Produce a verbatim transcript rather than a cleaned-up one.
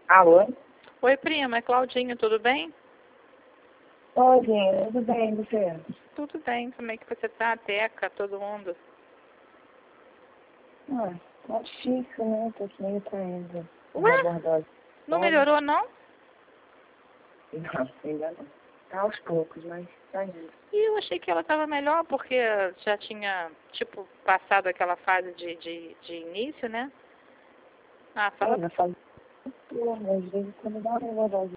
Alô? Oi, prima, é Claudinha, tudo bem? Oi, Dinha, tudo bem, você? Tudo bem, como é que você tá? Teca, todo mundo? Ah, tá difícil, né? Tô aqui meio caindo. Da Ué? bordose. Não melhorou, não? Não, ainda não. Tá aos poucos, mas tá indo. E eu achei que ela estava melhor, porque já tinha, tipo, passado aquela fase de, de, de início, né? Ah, fala. É, na fase. Às vezes quando dá uma bordose